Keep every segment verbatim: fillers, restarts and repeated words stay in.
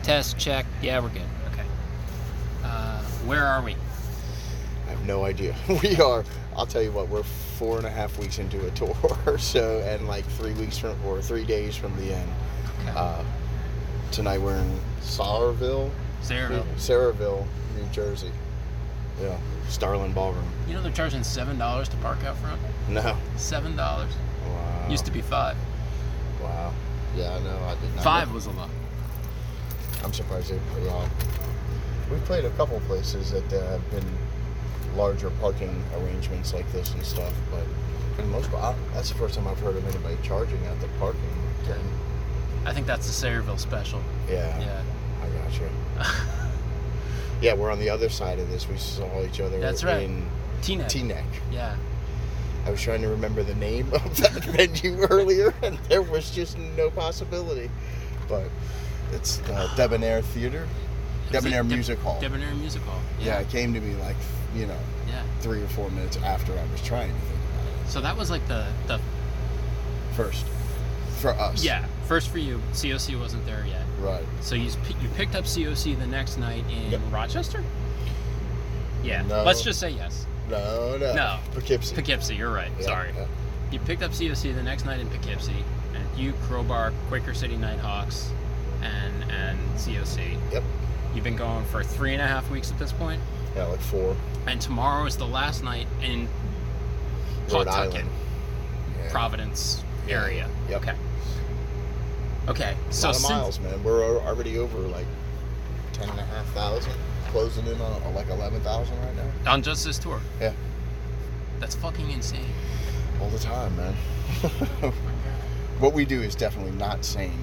test, check. Yeah, we're good. Okay. Uh, where are we? I have no idea. We are, I'll tell you what, we're four and a half weeks into a tour, so, and like three weeks from, or three days from the end. Okay. Uh, tonight we're in Saraville, Saraville. Saraville, New Jersey. Yeah, Starland Ballroom. You know they're charging seven dollars to park out front? No. Seven dollars. Wow. Used to be five. Wow. Yeah, I know. I did not. Five know. was a lot. I'm surprised they put it on. We've played a couple places that uh, have been larger parking arrangements like this and stuff, but for the most part, I, that's the first time I've heard of anybody charging at the parking thing. I think that's the Saraville special. Yeah. Yeah. I gotcha. Yeah, we're on the other side of this. We saw each other That's right. in Teaneck. Teaneck. Yeah. I was trying to remember the name of that venue earlier, and there was just no possibility. But it's the Debonair Theater, Debonair De- Music Hall. Debonair Music Hall. Yeah. Yeah. It came to me like, you know, Yeah. three or four minutes after I was trying to think about So that was like the the it. First, for us. yeah first for you. C O C wasn't there yet. Right. So you you picked up C O C the next night in Yep. Rochester. Yeah. No. Let's just say yes. No, no. No. Poughkeepsie. Poughkeepsie. You're right. Yeah, Sorry. yeah. You picked up C O C the next night in Poughkeepsie, and you, Crowbar, Quaker City Nighthawks, and and C O C. Yep. You've been going for three and a half weeks at this point, Yeah, like four. and tomorrow is the last night in Rhode Pawtucket, Island. Yeah. Providence Yeah. area. Yep. Okay. Okay. A So lot of since, miles, man. We're al- already over like ten and a half thousand, closing in on on like eleven thousand right now. on just this tour, Yeah, that's fucking insane. all the time, man. What we do is definitely not sane.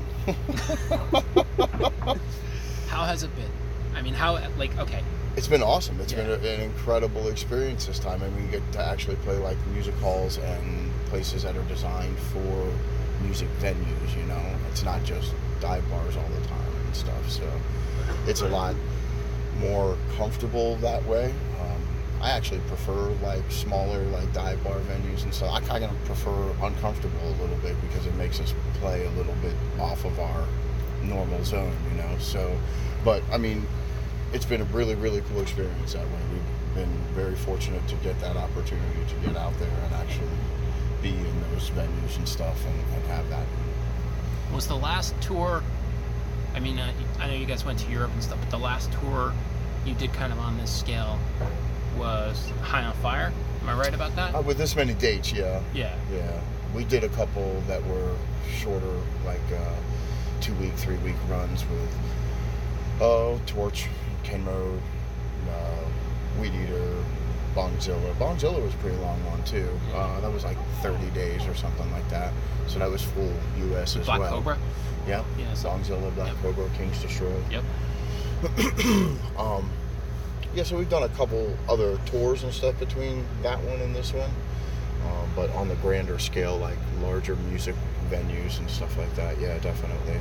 How has it been? I mean, how like okay. It's been awesome. It's Yeah. been a, an incredible experience this time, and we get to actually play like music halls and places that are designed for music venues. You know, it's not just dive bars all the time and stuff. So it's a lot more comfortable that way. Um, I actually prefer like smaller like dive bar venues and stuff. I kind of prefer uncomfortable a little bit because it makes us play a little bit off of our normal zone. You know, so but I mean. It's been a really, really cool experience that way. We've been very fortunate to get that opportunity to get out there and actually be in those venues and stuff and, and have that. Was the last tour? I mean, uh, I know you guys went to Europe and stuff, but the last tour you did kind of on this scale was High on Fire. Am I right about that? Uh, with this many dates, yeah. Yeah. Yeah. We did a couple that were shorter, like uh, two week, three week runs with oh, Torch, Ken Road, uh, Weed Eater, Bongzilla. Bongzilla was a pretty long one too. Uh, that was like thirty days or something like that. So that was full U S as Black well. Cobra. Yeah. Yeah, so- Bongzilla, Black Yep. Cobra, Kings Destroy. Yep. um, yeah, so we've done a couple other tours and stuff between that one and this one. Um, but on the grander scale, like larger music venues and stuff like that, yeah, definitely.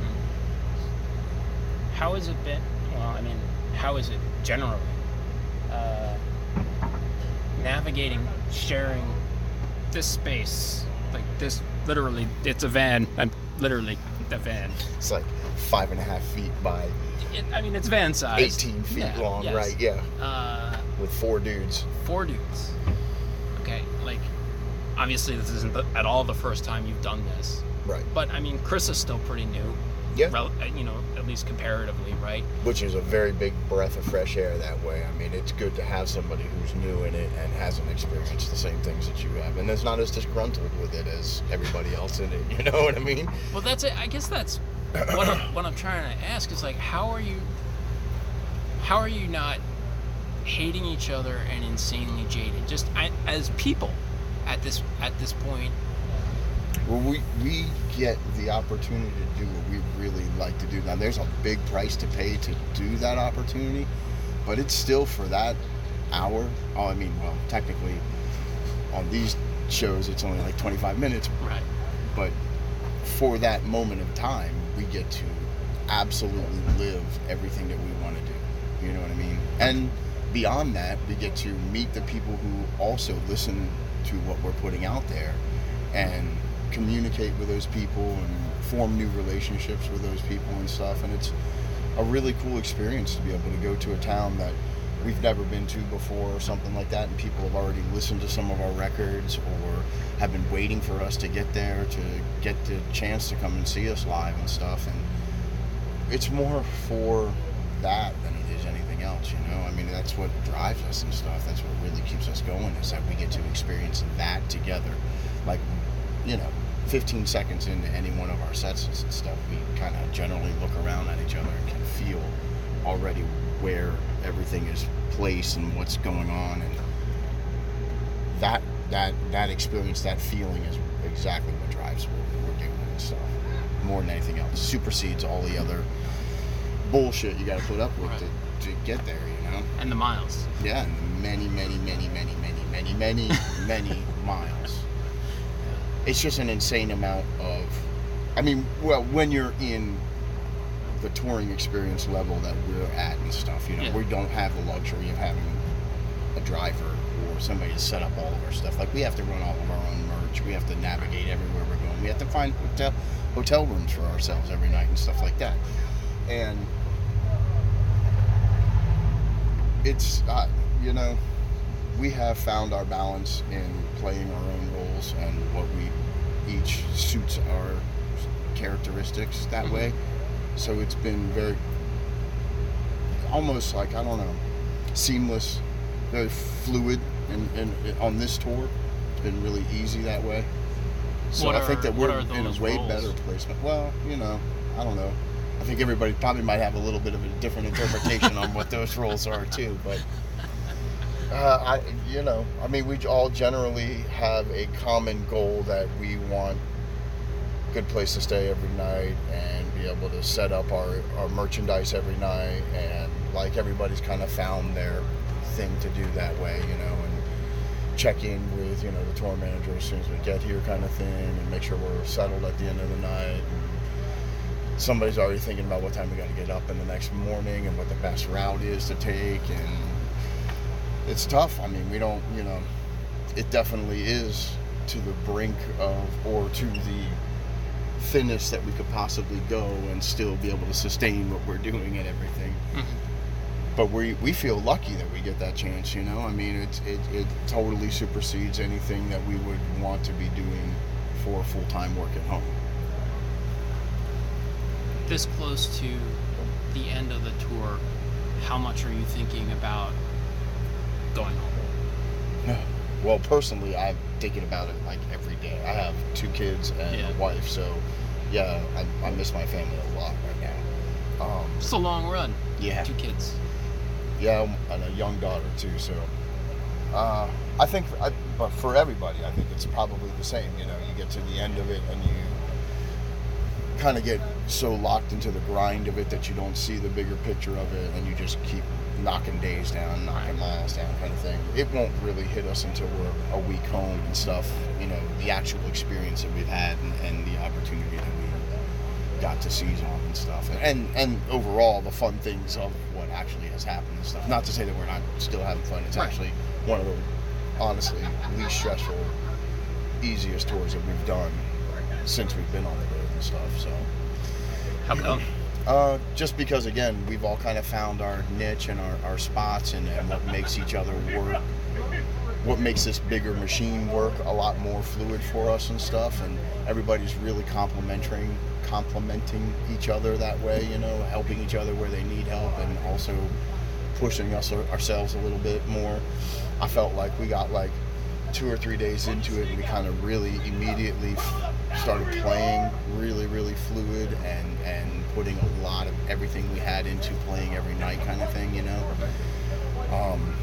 How has it been? Well, I mean, how is it generally uh, navigating, sharing this space? Like this, literally, it's a van. I'm literally a van. It's like five and a half feet by It, I mean, it's van size. eighteen feet Yeah, long, yes. right? Yeah, Uh, with four dudes. four dudes. Okay, like, obviously this isn't the, at all the first time you've done this. Right. But, I mean, Chris is still pretty new. Yeah. Rel- uh, you know, at least comparatively, right? Which is a very big breath of fresh air that way. I mean, it's good to have somebody who's new in it and hasn't experienced the same things that you have, and is not as disgruntled with it as everybody else in it. You know what I mean? Well, that's it. I guess that's what I'm, what I'm trying to ask is like, how are you, how are you not hating each other and insanely jaded? Just I, as people at this at this point. Well, we we get the opportunity to do what we really like to do. Now, there's a big price to pay to do that opportunity, but it's still for that hour. Oh, I mean, well, technically, on these shows, it's only like twenty-five minutes, Right. but for that moment of time, we get to absolutely live everything that we want to do. You know what I mean? And beyond that, we get to meet the people who also listen to what we're putting out there and communicate with those people and form new relationships with those people and stuff. And it's a really cool experience to be able to go to a town that we've never been to before or something like that, and people have already listened to some of our records or have been waiting for us to get there to get the chance to come and see us live and stuff. And it's more for that than it is anything else, you know? I mean, that's what drives us and stuff. That's what really keeps us going, is that we get to experience that together. Like, you know, fifteen seconds into any one of our sets and stuff, we kind of generally look around at each other and can feel already where everything is placed and what's going on. And that that that experience, that feeling is exactly what drives what we're doing and stuff. More than anything else. Supersedes all the other bullshit you got to put up with, right, to, to get there, you know? And the miles. Yeah, and the many, many, many, many, many, many, many, many miles. It's just an insane amount of, I mean, well, when you're in the touring experience level that we're at and stuff, you know, yeah. we don't have the luxury of having a driver or somebody to set up all of our stuff. Like, we have to run all of our own merch. We have to navigate everywhere we're going. We have to find hotel, hotel rooms for ourselves every night and stuff like that. And it's, uh, you know, we have found our balance in playing our own roles and what we each suits our characteristics that way. So it's been very, almost like, I don't know, seamless, very fluid, and, and on this tour, it's been really easy that way. So what I think are, that we're in a way roles? better placement. Well, you know, I don't know. I think everybody probably might have a little bit of a different interpretation on what those roles are too, but uh, I, you know, I mean, we all generally have a common goal that we want a good place to stay every night and be able to set up our, our merchandise every night, and like everybody's kind of found their thing to do that way, you know, and check in with, you know, the tour manager as soon as we get here kind of thing, and make sure we're settled at the end of the night. And somebody's already thinking about what time we got to get up in the next morning and what the best route is to take, and it's tough. I mean, we don't, you know, it definitely is to the brink of, or to the thinnest that we could possibly go and still be able to sustain what we're doing and everything. Mm-hmm. But we we feel lucky that we get that chance, you know? I mean, it, it, it totally supersedes anything that we would want to be doing for full-time work at home. This close to the end of the tour, how much are you thinking about going home? Well, personally, I'm thinking about it like every day. I have two kids and yeah. a wife, so yeah, I, I miss my family a lot right now. Um, it's a long run. Yeah. Two kids. Yeah, and a young daughter too. So uh, I think, I, but for everybody, I think it's probably the same. You know, you get to the end of it and you kind of get so locked into the grind of it that you don't see the bigger picture of it, and you just keep knocking days down, knocking miles down kind of thing. It won't really hit us until we're a week home and stuff, you know, the actual experience that we've had and, and the opportunity that we got to seize on and stuff. And and overall, the fun things of what actually has happened and stuff. Not to say that we're not still having fun. It's right. actually one of the, honestly, least stressful, easiest tours that we've done since we've been on the road and stuff, so. How come? Uh, just because, again, we've all kind of found our niche and our, our spots and, and what makes each other work, what makes this bigger machine work a lot more fluid for us and stuff, and everybody's really complimenting, complimenting each other that way, you know, helping each other where they need help and also pushing us ourselves a little bit more. I felt like we got like two or three days into it and we kind of really immediately started playing really, really fluid and, and putting a lot of everything we had into playing every night kind of thing, you know. Um,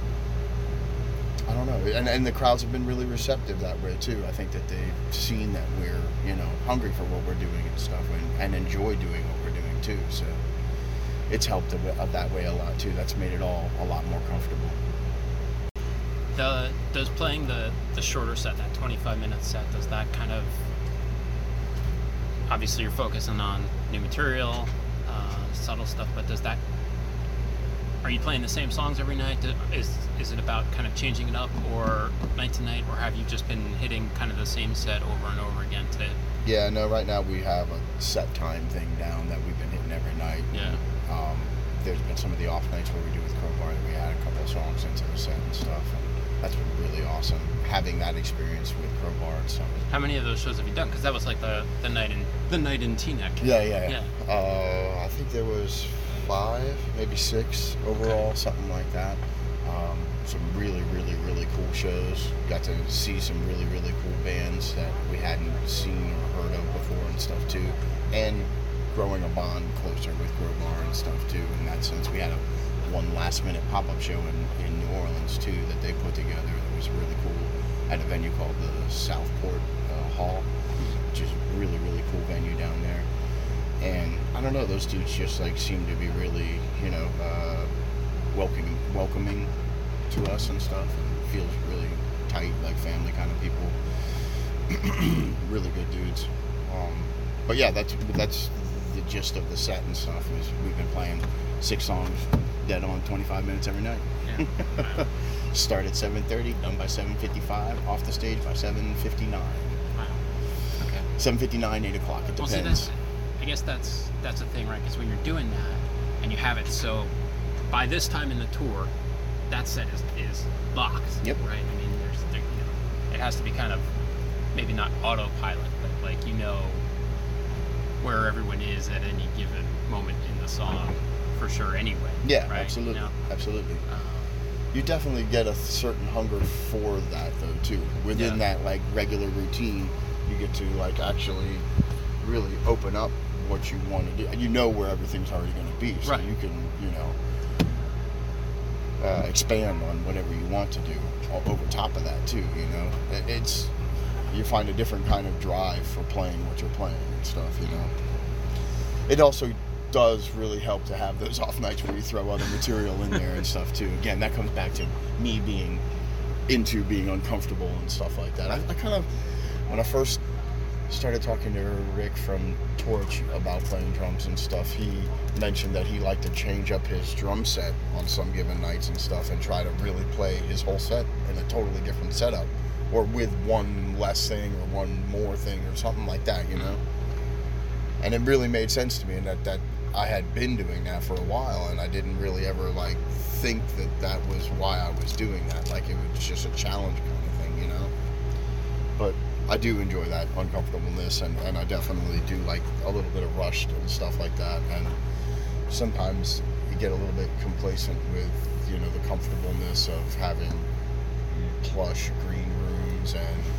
I don't know. And, and the crowds have been really receptive that way too. I think that they've seen that we're, you know, hungry for what we're doing and stuff, and, and enjoy doing what we're doing too. So it's helped a bit, uh, that way a lot too. That's made it all a lot more comfortable. The, does playing the, the shorter set, that twenty-five minute set, does that kind of, obviously you're focusing on new material, uh, subtle stuff, but does that, are you playing the same songs every night? Is is it about kind of changing it up or night to night, or have you just been hitting kind of the same set over and over again today? Yeah, no, right now we have a set time thing down that we've been hitting every night. Yeah. there's been some of the off nights where we do with Crowbar that we add a couple of songs into the set and stuff, and that's been really awesome having that experience with Crowbar and stuff. How many of those shows have you done? Because that was like the, the night in the night in Teaneck. Yeah, yeah, Yeah. yeah. Uh, I think there was five, maybe six overall, Okay. something like that. Um, some really, really, really cool shows. Got to see some really, really cool bands that we hadn't seen or heard of before and stuff too. And growing a bond closer with Crowbar and stuff too. In that sense, we had a one last minute pop up show in, in New Orleans too that they put together that was really cool at a venue called the Southport uh, Hall, which is a really, really cool venue down there. And I don't know, those dudes just like seem to be really, you know, uh, welcoming, welcoming to us and stuff. And feels really tight, like family kind of people. Really good dudes. Um, but yeah, that's that's the gist of the set and stuff. Is we've been playing six songs, dead on twenty-five minutes every night. Yeah. Start at seven thirty, done by seven fifty-five, off the stage by seven fifty-nine. Wow. Okay. seven fifty-nine, eight o'clock. It Well, depends. see, that's, I guess that's that's the thing, right? Because when you're doing that and you have it so, by this time in the tour, that set is, is locked. Yep. Right. I mean, there's there, you know, it has to be kind of maybe not autopilot, but like you know where everyone is at any given moment in the song for sure. Anyway. Yeah, right? absolutely, You know? absolutely. Um, You definitely get a certain hunger for that though too. Within Yeah. that like regular routine, you get to like actually really open up what you want to do. You know where everything's already going to be, so Right. you can, you know, uh, expand on whatever you want to do o- over top of that too. You know, It- it's you find a different kind of drive for playing what you're playing and stuff. You know, it also does really help to have those off nights where you throw other material in there and stuff too. Again, that comes back to me being into being uncomfortable and stuff like that. I, I kind of, when I first started talking to Rick from Torch about playing drums and stuff, he mentioned that he liked to change up his drum set on some given nights and stuff and try to really play his whole set in a totally different setup, or with one less thing or one more thing or something like that, you know? And it really made sense to me, and that, that I had been doing that for a while, and I didn't really ever like think that that was why I was doing that. Like it was just a challenge kind of thing, you know? But I do enjoy that uncomfortableness, and, and I definitely do like a little bit of rushed and stuff like that. And sometimes you get a little bit complacent with, you know, the comfortableness of having plush green rooms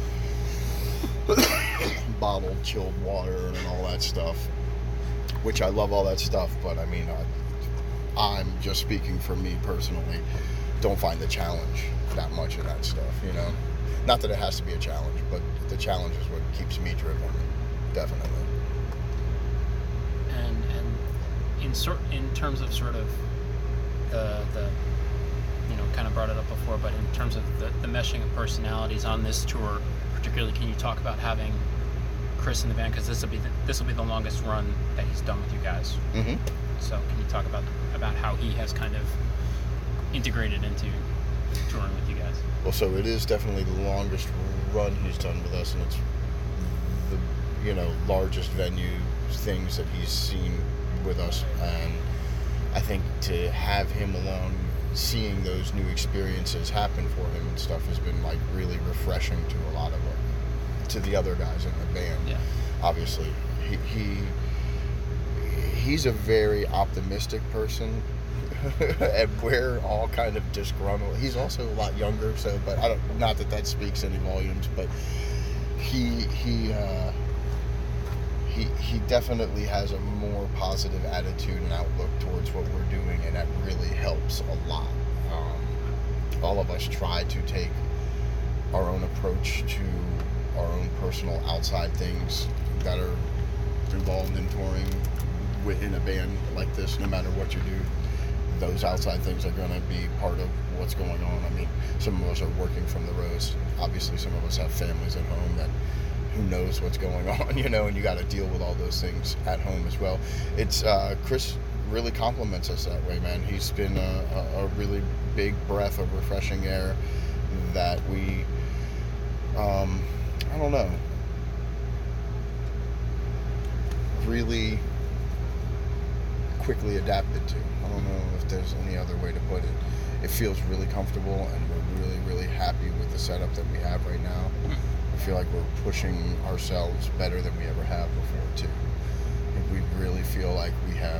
and bottled chilled water and all that stuff, which I love all that stuff. But I mean, I, I'm just speaking for me personally, don't find the challenge that much of that stuff, you know? Not that it has to be a challenge, but the challenge is what keeps me driven, definitely. and and in sort in terms of sort of the the you know kind of brought it up before, but in terms of the, the meshing of personalities on this tour, particularly, can you talk about having Chris in the band, because this will be the, this will be the longest run that he's done with you guys. Mm-hmm. So can you talk about about how he has kind of integrated into touring with you guys? Well, so it is definitely the longest run he's done with us, and it's the, you know, largest venue things that he's seen with us. And I think to have him along, seeing those new experiences happen for him and stuff has been like really refreshing to a lot of them, to the other guys in the band. Yeah. Obviously, he, he he's a very optimistic person. And we're all kind of disgruntled. He's also a lot younger, so but I don't. Not that that speaks any volumes, but he he uh, he he definitely has a more positive attitude and outlook towards what we're doing, and that really helps a lot. Um, all of us try to take our own approach to our own personal outside things that are involved in touring within a band like this. No matter what you do, those outside things are going to be part of what's going on. I mean, some of us are working from the roads. Obviously, some of us have families at home that who knows what's going on, you know, and you got to deal with all those things at home as well. It's uh, Chris really compliments us that way, man. He's been a, a, a really big breath of refreshing air that we, um, I don't know, really quickly adapted to. I don't know if there's any other way to put it. It feels really comfortable, and we're really, really happy with the setup that we have right now. I feel like we're pushing ourselves better than we ever have before, too. I think we really feel like we have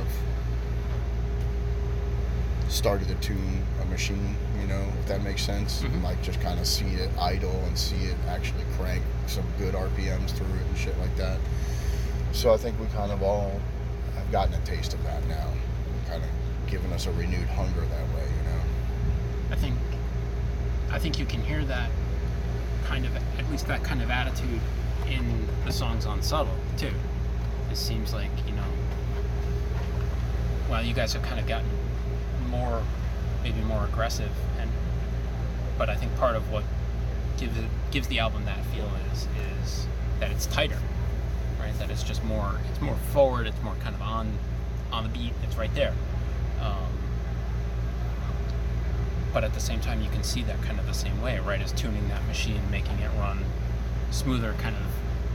started to tune a machine, you know, if that makes sense. Mhm. And like just kind of see it idle and see it actually crank some good R P Ms through it and shit like that. So I think we kind of all have gotten a taste of that now. Kind of given us a renewed hunger that way, you know. I think I think you can hear that kind of, at least that kind of attitude in the songs on Subtle too. It seems like, you know, well, you guys have kind of gotten more, maybe more aggressive, and but I think part of what gives it gives the album that feel is is that it's tighter, right? That it's just more, it's more forward, it's more kind of on on the beat, it's right there. Um, but at the same time, you can see that kind of the same way, right? As tuning that machine, making it run smoother, kind of.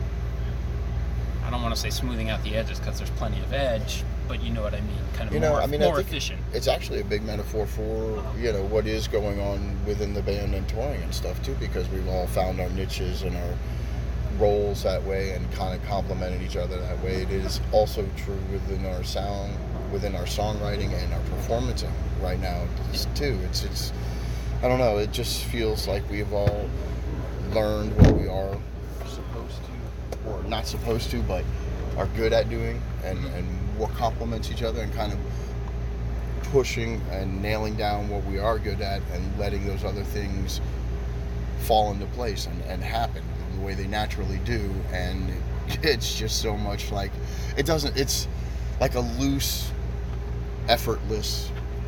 I don't want to say smoothing out the edges because there's plenty of edge, but you know what I mean. Kind of You know, more, I mean, more I think efficient. it's actually a big metaphor for, you know, what is going on within the band and touring and stuff too, because we've all found our niches and our roles that way and kind of complemented each other that way. It is also true within our sound, within our songwriting and our performancing right now too. It's it's I don't know. It just feels like we've all learned what we are supposed to, or not supposed to, but are good at doing, and and what complements each other, and kind of pushing and nailing down what we are good at, and letting those other things fall into place and, and happen the way they naturally do. And it's just so much like it doesn't. It's like a loose, effortless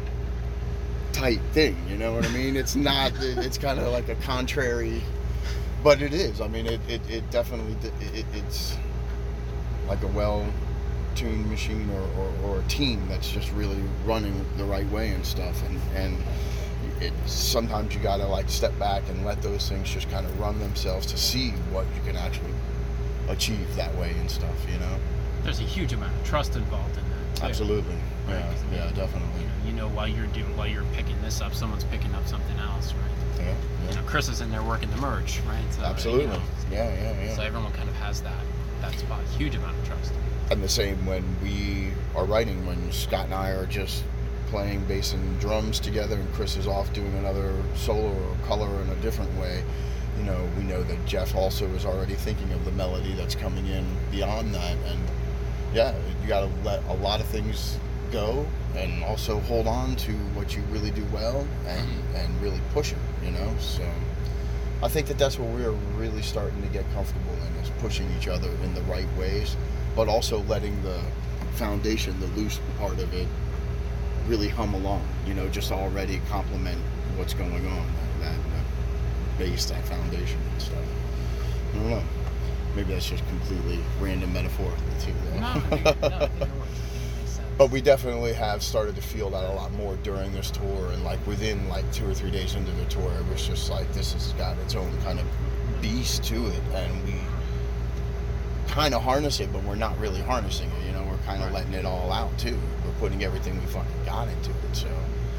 tight thing, you know what I mean? It's not, it's kind of like a contrary, but it is. I mean, it, it, it definitely, it, it's like a well-tuned machine, or, or, or a team that's just really running the right way and stuff. And, and it, sometimes you gotta like step back and let those things just kind of run themselves to see what you can actually achieve that way and stuff, you know? There's a huge amount of trust involved in that too. Absolutely. Right? Yeah, 'Cause, I mean, yeah, definitely. You know, you know, while you're doing, while you're picking this up, someone's picking up something else, right? Yeah, yeah. You know, Chris is in there working the merch, right? So, Absolutely. You know, Yeah, yeah, yeah. so everyone kind of has that that spot. Huge amount of trust. And the same when we are writing, when Scott and I are just playing bass and drums together, and Chris is off doing another solo or color in a different way. You know, we know that Jeff also is already thinking of the melody that's coming in beyond that. And yeah, you got to let a lot of things go, and also hold on to what you really do well, and and really push it, you know. So I think that that's what we're really starting to get comfortable in, is pushing each other in the right ways, but also letting the foundation, the loose part of it, really hum along, you know, just already complement what's going on, that, that, that base, that foundation and stuff. I don't know. Maybe that's just completely random metaphorically too, though. No, I think, no, I think it works. I think it makes sense. But we definitely have started to feel that a lot more during this tour, and like within like two or three days into the tour, it was just like, this has got its own kind of beast to it, and we kind of harness it, but we're not really harnessing it, you know. We're kind of Right. letting it all out too. We're putting everything we fucking got into it, so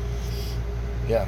yeah.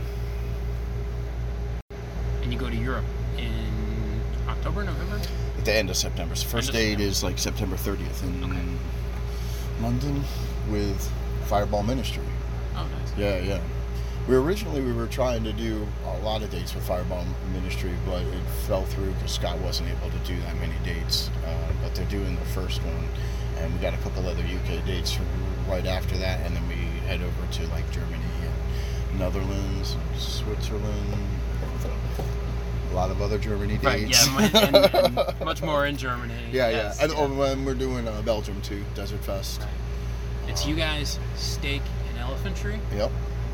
And you go to Europe in October, November? At the end of September. So first End of date September. is like September thirtieth in Okay. London with Fireball Ministry. Oh, nice. Yeah, yeah. We originally we were trying to do a lot of dates with Fireball Ministry, but it fell through because Scott wasn't able to do that many dates. Uh, but they're doing the first one, and we got a couple other U K dates right after that, and then we head over to like Germany and Netherlands, and Switzerland, a lot of other Germany Right, dates. yeah, and, and, and much more in Germany. Yeah, yes, yeah. And yeah. oh, and we're doing uh, Belgium too, Desert Fest. Right. It's you guys, Steak, and Elephantry. Yep.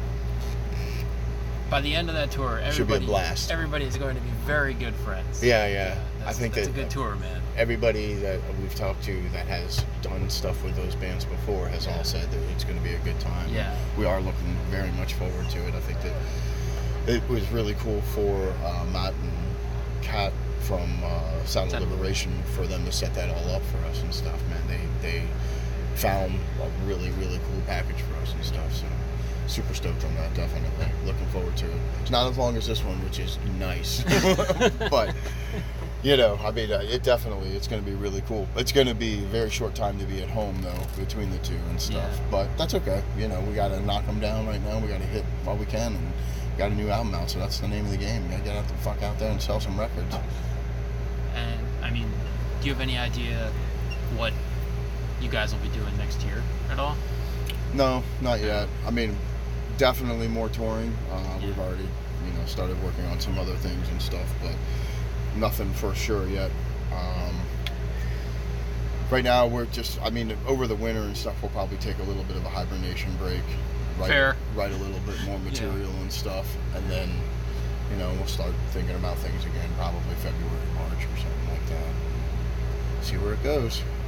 By the end of that tour, everybody, Should be a blast. everybody is going to be very good friends. Yeah, yeah. I That's, think that's that a good tour, man. everybody that we've talked to that has done stuff with those bands before has all said that it's going to be a good time. Yeah. We are looking very much forward to it. I think that it was really cool for uh, Matt and Kat from uh, Sound of Sound of Liberation for them to set that all up for us and stuff, man. They they found a really, really cool package for us and stuff. So super stoked on that, definitely. Looking forward to it. It's not as long as this one, which is nice. But, you know, I mean, uh, it definitely, it's going to be really cool. It's going to be a very short time to be at home, though, between the two and stuff. Yeah. But that's okay. You know, we got to knock them down right now. We got to hit while we can. And got a new album out, so that's the name of the game. You got to get out the fuck out there and sell some records. And, I mean, do you have any idea what you guys will be doing next year at all? No, not yet. I mean, definitely more touring. Uh, Yeah. We've already, you know, started working on some other things and stuff, but nothing for sure yet. Um, right now, we're just, I mean, over the winter and stuff, we'll probably take a little bit of a hibernation break. Write, Fair. Write a little bit more material and stuff, and then, you know, we'll start thinking about things again, probably February, March, or something like that. See where it goes.